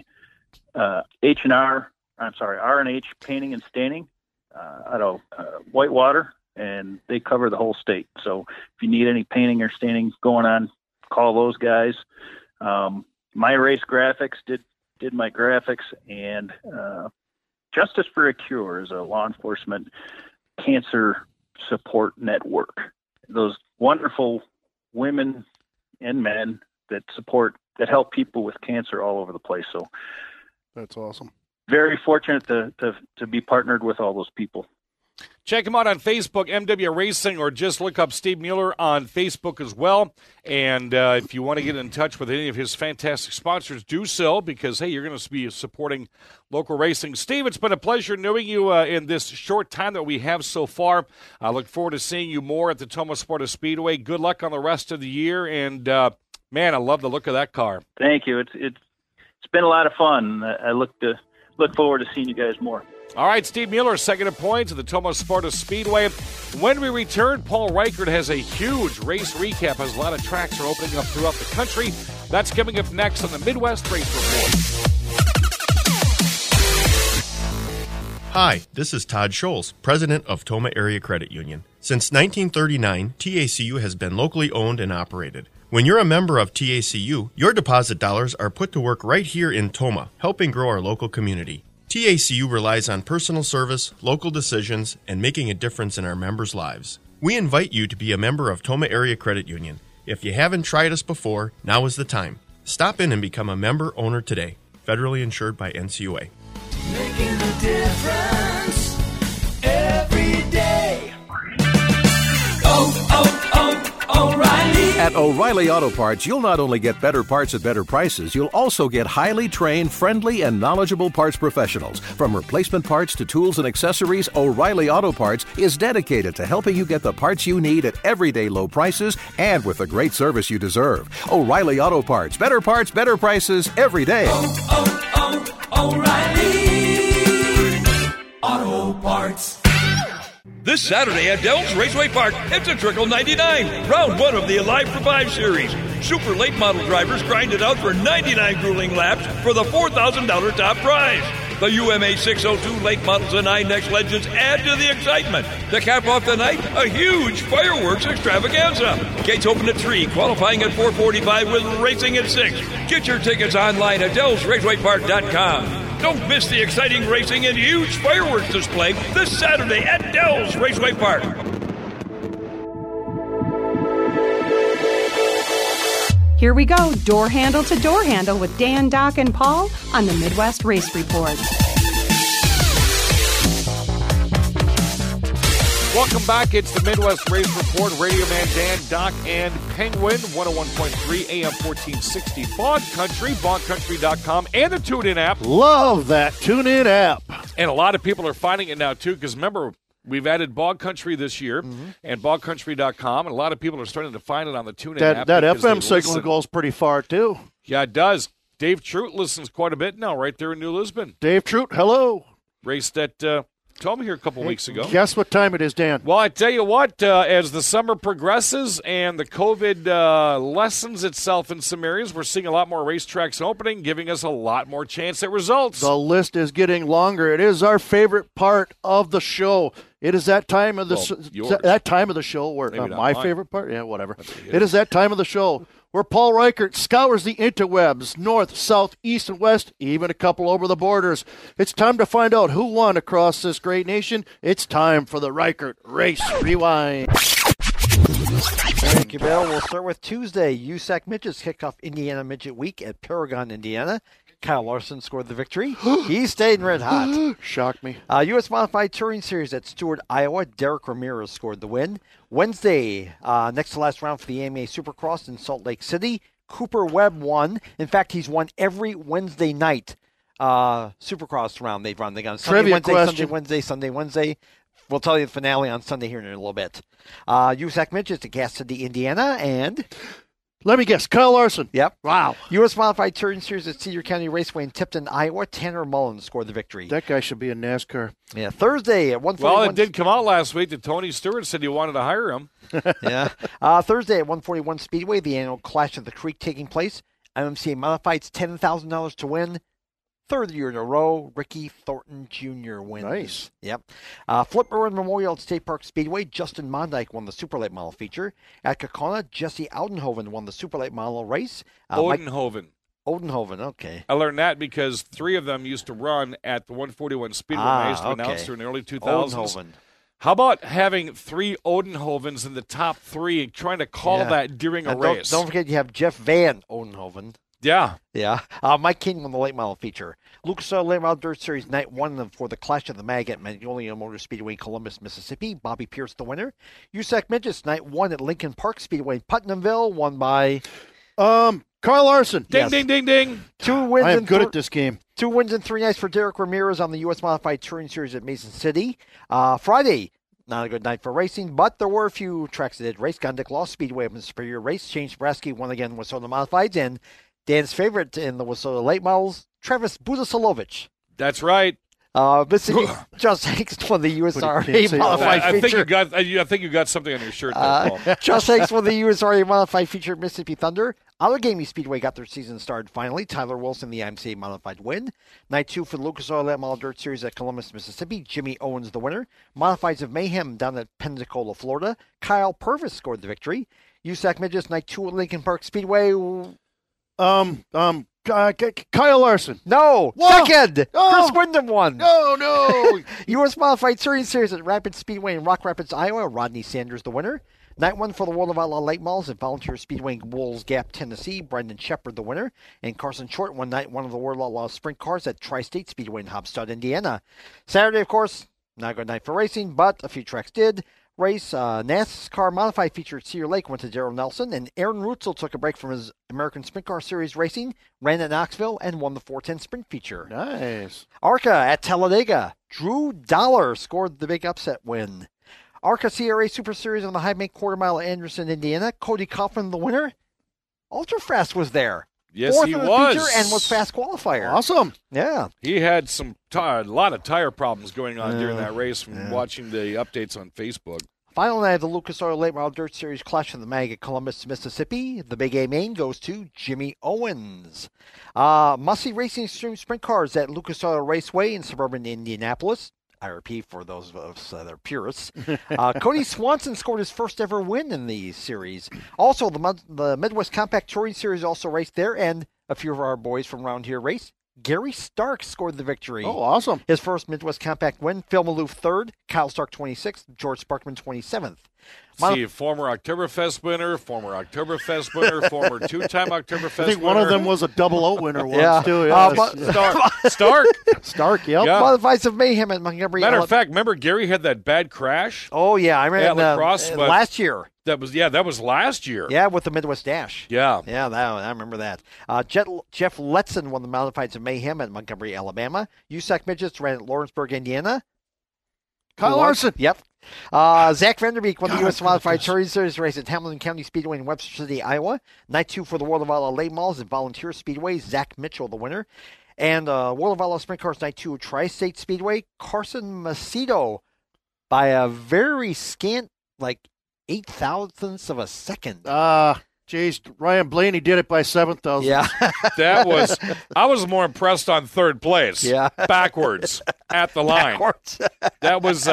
R&H Painting and Staining out of Whitewater, and they cover the whole state. So if you need any painting or staining going on, call those guys. My Race Graphics did my graphics, and Justice for a Cure is a law enforcement cancer support network. Those wonderful women and men that help people with cancer all over the place. So that's awesome. Very fortunate to be partnered with all those people. Check him out on Facebook, MW Racing, or just look up Steve Mueller on Facebook as well. And if you want to get in touch with any of his fantastic sponsors, do so, because, hey, you're going to be supporting local racing. Steve, it's been a pleasure knowing you in this short time that we have so far. I look forward to seeing you more at the Tomah Sporta Speedway. Good luck on the rest of the year. And, man, I love the look of that car. Thank you. It's been a lot of fun. I look forward to seeing you guys more. All right, Steve Mueller, second at points at the Tomah Sporta Speedway. When we return, Paul Reichert has a huge race recap as a lot of tracks are opening up throughout the country. That's coming up next on the Midwest Race Report. Hi, this is Todd Scholes, president of Tomah Area Credit Union. Since 1939, TACU has been locally owned and operated. When you're a member of TACU, your deposit dollars are put to work right here in Tomah, helping grow our local community. TACU relies on personal service, local decisions, and making a difference in our members' lives. We invite you to be a member of Tomah Area Credit Union. If you haven't tried us before, now is the time. Stop in and become a member owner today. Federally insured by NCUA. Making a difference every day. O'Reilly. At O'Reilly Auto Parts, you'll not only get better parts at better prices, you'll also get highly trained, friendly, and knowledgeable parts professionals. From replacement parts to tools and accessories, O'Reilly Auto Parts is dedicated to helping you get the parts you need at everyday low prices and with the great service you deserve. O'Reilly Auto Parts. Better parts, better prices every day. O'Reilly Auto Parts. This Saturday at Dell's Raceway Park, it's a Trickle 99, round one of the Alive for 5 series. Super late model drivers grind it out for 99 grueling laps for the $4,000 top prize. The UMA 602 late models and iNext Legends add to the excitement. To cap off the night, a huge fireworks extravaganza. Gates open at 3, qualifying at 4:45 with racing at 6. Get your tickets online at DellsRacewayPark.com. Don't miss the exciting racing and huge fireworks display this Saturday at Dell's Raceway Park. Here we go, door handle to door handle with Dan, Doc, and Paul on the Midwest Race Report. Welcome back. It's the Midwest Race Report. Radio Man Dan, Doc, and Penguin, 101.3 AM 1460 Bog Country, bogcountry.com, and the TuneIn app. Love that TuneIn app. And a lot of people are finding it now, too, because remember, we've added Bog Country this year and bogcountry.com, and a lot of people are starting to find it on the TuneIn app. That FM signal goes pretty far, too. Yeah, it does. Dave Trout listens quite a bit now, right there in New Lisbon. Dave Trout, hello. Raced at Tomah here a couple weeks ago. Guess what time it is, Dan? Well, I tell you what, as the summer progresses and the COVID lessens itself in some areas, we're seeing a lot more racetracks opening, giving us a lot more chance at results. The list is getting longer. It is our favorite part of the show. It is that time of the show where my favorite part. Yeah, whatever. It is that time of the show where Paul Reichert scours the interwebs, north, south, east, and west, even a couple over the borders. It's time to find out who won across this great nation. It's time for the Reichert Race Rewind. Thank you, Bill. We'll start with Tuesday. USAC Midgets kicked off Indiana Midget Week at Paragon, Indiana. Kyle Larson scored the victory. He stayed red hot. Shocked me. U.S. Modified Touring Series at Stewart, Iowa. Derek Ramirez scored the win. Wednesday, next to last round for the AMA Supercross in Salt Lake City. Cooper Webb won. In fact, he's won every Wednesday night Supercross round they've run. They got Sunday, Wednesday, Sunday, Wednesday. We'll tell you the finale on Sunday here in a little bit. USAC Midgets at Gas City, Indiana, and... Let me guess, Kyle Larson. Yep. Wow. U.S. Modified Touring Series at Cedar County Raceway in Tipton, Iowa. Tanner Mullins scored the victory. That guy should be in NASCAR. Yeah, Thursday at 1:41. Well, it did come out last week that Tony Stewart said he wanted to hire him. Yeah. Thursday at 141 Speedway, the annual Clash of the Creek taking place. IMCA Modified's $10,000 to win. Third year in a row, Ricky Thornton Jr. wins. Nice. Yep. Flip Irwin Memorial at State Park Speedway, Justin Mondyke won the Super Late Model feature. At Kaukauna, Jesse Oudenhoven won the Super Late Model race. Oudenhoven, okay. I learned that because 3 of them used to run at the 141 Speedway. I used to announce in the early 2000s. Oudenhoven. How about having 3 Oudenhovens in the top 3 and trying to call that during a race? Don't forget you have Jeff Van Oudenhoven. Yeah. Mike King won the late model feature. Lucas Oil Late Model Dirt Series Night 1 for the Clash of the Mag at Magnolia Motor Speedway in Columbus, Mississippi. Bobby Pierce the winner. USAC Midgets Night 1 at Lincoln Park Speedway in Putnamville, won by... Kyle Larson. Ding, ding, ding, ding. 2 wins. I am good at this game. 2 wins and 3 nights for Derek Ramirez on the U.S. Modified Touring Series at Mason City. Friday, not a good night for racing, but there were a few tracks that did race. Gondik Law Speedway up in the Superior Race. Shane Spraski won again with Wissota Modifieds, and Dan's favorite in the Wissota Late Models, Travis Budasilovic. That's right. Mississippi Josh Hanks won the USRA Modified feature. I think you got something on your shirt there, Paul. Josh Hanks won the USRA Modified feature at Mississippi Thunder. Allegheny Speedway got their season started finally. Tyler Wilson, the IMCA Modified win. Night 2 for the Lucas Oil Late Model Dirt Series at Columbus, Mississippi. Jimmy Owens, the winner. Modifieds of Mayhem down at Pensacola, Florida. Kyle Purvis scored the victory. USAC Midgets, Night 2 at Lincoln Park Speedway. Kyle Larson. No. Whoa. Second. Oh. Chris Wyndham won. No. U.S. Modified Series at Rapid Speedway in Rock Rapids, Iowa. Rodney Sanders, the winner. Night 1 for the World of Outlaw Late Models at Volunteer Speedway in Wolves Gap, Tennessee. Brendan Shepard, the winner. And Carson Short won Night 1 of the World of Outlaw Sprint Cars at Tri-State Speedway in Hobstad, Indiana. Saturday, of course, not a good night for racing, but a few tracks did race. NASCAR Modified feature at Cedar Lake went to Darrell Nelson, and Aaron Rutzel took a break from his American Sprint Car Series racing, ran at Knoxville, and won the 410 Sprint feature. Nice. ARCA at Talladega. Drew Dollar scored the big upset win. ARCA CRA Super Series on the High Bank Quarter Mile at Anderson, Indiana. Cody Kaufman, the winner. Ultrafast was there. Yes, Fourth he in the was. feature and was fast qualifier. Awesome. Yeah. He had a lot of tire problems going on during that race from watching the updates on Facebook. Final night of the Lucas Oil Late Model Dirt Series Clash of the Mag at Columbus, Mississippi. The Big A main goes to Jimmy Owens. Mussey Racing Extreme Sprint Cars at Lucas Oil Raceway in suburban Indianapolis. IRP for those of us that are purists. Cody Swanson scored his first ever win in the series. Also, the Midwest Compact Touring Series also raced there, and a few of our boys from around here raced. Gary Stark scored the victory. Oh, awesome. His first Midwest Compact win. Phil Maloof third, Kyle Stark 26th, George Sparkman 27th. See, former Oktoberfest winner, former two-time Oktoberfest winner. I think one of them was a double O winner once, too. Stark, yep. Yeah. Modifieds of Mayhem at Montgomery. Matter of fact, remember Gary had that bad crash? Oh, yeah. I remember at lacrosse, last year. That was last year. Yeah, with the Midwest Dash. Yeah. Yeah, I remember that. Jeff Letzen won the Modifieds of Mayhem at Montgomery, Alabama. USAC Midgets ran at Lawrenceburg, Indiana. Kyle Larson. Yep. Zach Vanderbeek won the U.S. Modified Touring Series race at Hamilton County Speedway in Webster City, Iowa. Night 2 for the World of Outlaw Late Models at Volunteer Speedway. Zach Mitchell, the winner. And World of Outlaw Sprint Cars Night 2 Tri-State Speedway. Carson Macedo by a very scant, 8,000ths of a second. Jeez, Ryan Blaney did it by 7,000. Yeah. I was more impressed on third place. Yeah. Backwards at the line. Backwards. That was,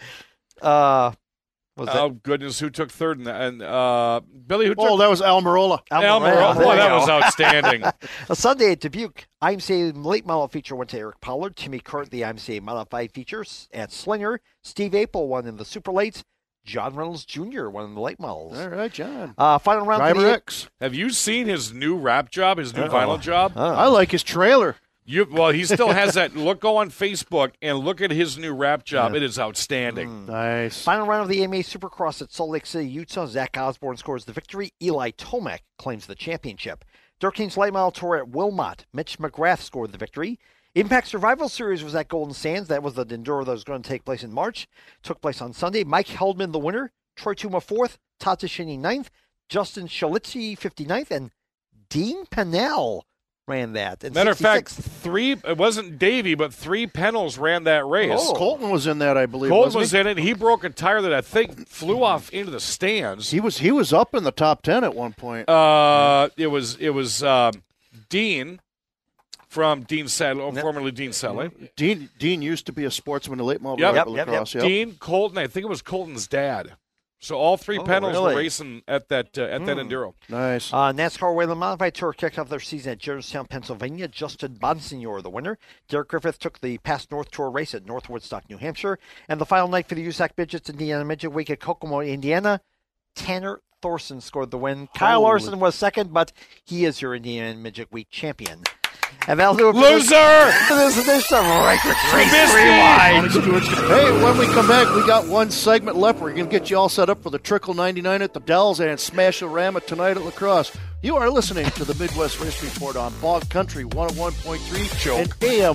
goodness, who took third? And Billy, who took? Oh, that was Al Marola. Boy, that was outstanding. A Sunday at Dubuque, IMCA Late Model feature went to Eric Pollard. Timmy Kurt, the IMCA Modified features at Slinger. Steve Apel won in the Super Lates. John Reynolds Jr. won in the late models. All right, John. Final round. Driver X. Have you seen his new rap job, his new vinyl job? I like his trailer. He still has that. Go on Facebook and look at his new rap job. It is outstanding. Nice. Final round of the AMA Supercross at Salt Lake City, Utah. Zach Osborne scores the victory. Eli Tomac claims the championship. Dirt King's Late Model Tour at Wilmot. Mitch McGrath scored the victory. Impact Survival Series was at Golden Sands. That was the Enduro that was going to take place in March. Took place on Sunday. Mike Heldman, the winner. Troy Tuma, 4th. Todd Tashini, 9th. Justin Shalitzi, 59th. And Dean Pennell ran that. Matter of fact, it wasn't Davey, but 3 Pennells ran that race. Oh, Colton was in that, I believe. Colton was in it. He broke a tire that I think flew off into the stands. He was up in the top 10 at one point. It was Dean. From Dean Sadler, formerly Dean Sadler. Dean used to be a sportsman in late model lacrosse. Yep. Dean, Colton, I think it was Colton's dad. So all 3 Pennells were racing at that Enduro. Nice. NASCAR Wayland Modified Tour kicked off their season at Jonestown, Pennsylvania. Justin Bonsignor, the winner. Derek Griffith took the Past North Tour race at North Woodstock, New Hampshire. And the final night for the USAC Midgets Indiana Midget Week at Kokomo, Indiana. Tanner Thorson scored the win. Kyle Larson was second, but he is your Indiana Midget Week champion. And that'll do it for this edition of Race Rewind. Hey, when we come back, we got one segment left. We're going to get you all set up for the Trickle 99 at the Dells and Smash-O-Rama tonight at La Crosse. You are listening to the Midwest Race Report on Bog Country 101.3 and AM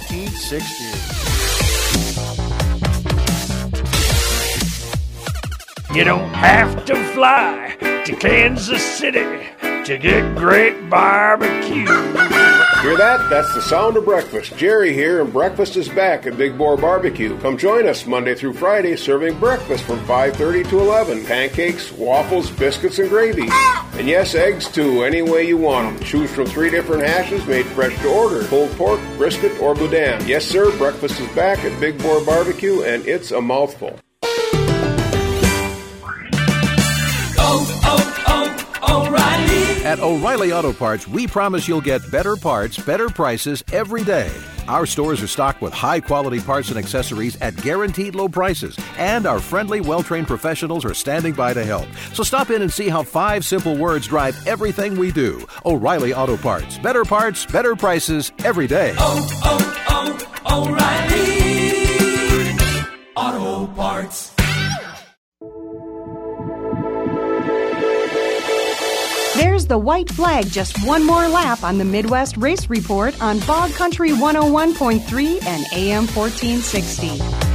1460. You don't have to fly to Kansas City to get great barbecue. Hear that? That's the sound of breakfast. Jerry here, and breakfast is back at Big Boar Barbecue. Come join us Monday through Friday, serving breakfast from 5:30 to 11. Pancakes, waffles, biscuits, and gravy. And yes, eggs too, any way you want them. Choose from 3 different hashes made fresh to order. Pulled pork, brisket, or boudin. Yes, sir, breakfast is back at Big Boar Barbecue, and it's a mouthful. O'Reilly. At O'Reilly Auto Parts, we promise you'll get better parts, better prices every day. Our stores are stocked with high-quality parts and accessories at guaranteed low prices, and our friendly, well-trained professionals are standing by to help. So stop in and see how 5 simple words drive everything we do. O'Reilly Auto Parts. Better parts, better prices every day. O'Reilly Auto Parts. There's the white flag, just one more lap on the Midwest Race Report on Bog Country 101.3 and AM 1460.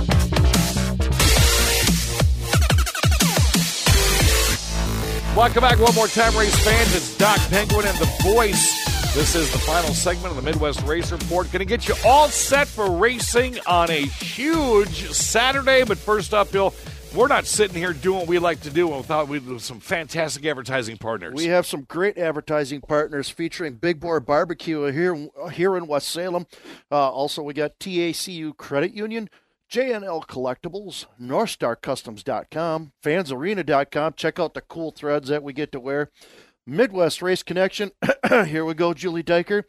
Welcome back one more time, race fans. It's Doc Penguin and The Voice. This is the final segment of the Midwest Race Report. Going to get you all set for racing on a huge Saturday. But first up, Bill, we're not sitting here doing what we like to do without some fantastic advertising partners. We have some great advertising partners featuring Big Boar Barbecue here in West Salem. Also, we got TACU Credit Union, JNL Collectibles, NorthstarCustoms.com, FansArena.com. Check out the cool threads that we get to wear. Midwest Race Connection. Here we go, Julie Diker.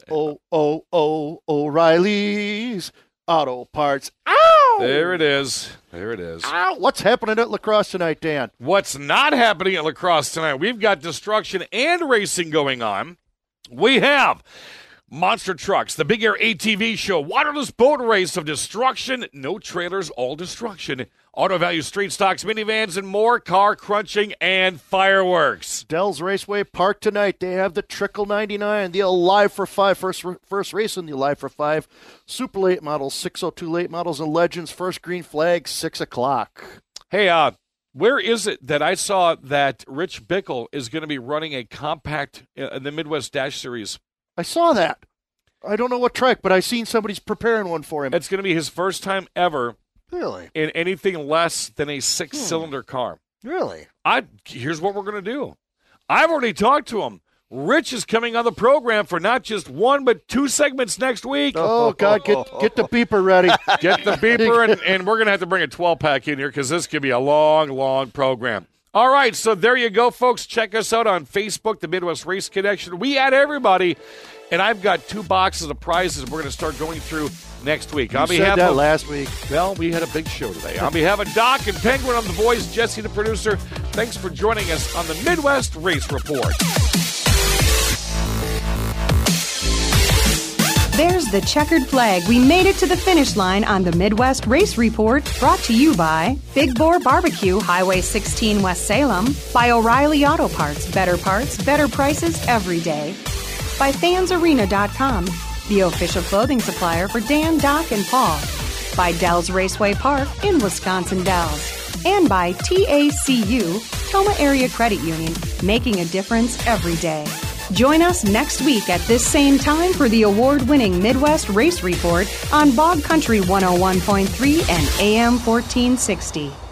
O'Reilly's Auto Parts. Ow! There it is. There it is. Ow! What's happening at La Crosse tonight, Dan? What's not happening at La Crosse tonight? We've got destruction and racing going on. We have monster trucks, the Big Air ATV show, waterless boat race of destruction, no trailers, all destruction, Auto Value Street Stocks, minivans, and more, car crunching, and fireworks. Dell's Raceway Park tonight. They have the Trickle 99, the Alive for 5, first race in the Alive for 5, Super Late Models, 602 Late Models, and Legends, first green flag, 6 o'clock. Hey, where is it that I saw that Rich Bickle is going to be running a compact in the Midwest Dash Series? I saw that. I don't know what track, but I seen somebody's preparing one for him. It's going to be his first time ever. Really? In anything less than a 6-cylinder car. Really? Here's what we're going to do. I've already talked to him. Rich is coming on the program for not just 1, but 2 segments next week. Oh, God, get the beeper ready. Get the beeper, and we're going to have to bring a 12-pack in here because this could be a long, long program. All right, so there you go, folks. Check us out on Facebook, the Midwest Race Connection. We add everybody, and I've got 2 boxes of prizes we're going to start going through next week. You said that last week. Well, we had a big show today. On behalf of Doc and Penguin, I'm the voice, Jesse the producer. Thanks for joining us on the Midwest Race Report. There's the checkered flag. We made it to the finish line on the Midwest Race Report, brought to you by Big Boar Barbecue, Highway 16 West Salem, by O'Reilly Auto Parts, better prices every day, by FansArena.com, the official clothing supplier for Dan, Doc, and Paul, by Dell's Raceway Park in Wisconsin Dells, and by TACU, Toma Area Credit Union, making a difference every day. Join us next week at this same time for the award-winning Midwest Race Report on Bog Country 101.3 and AM 1460.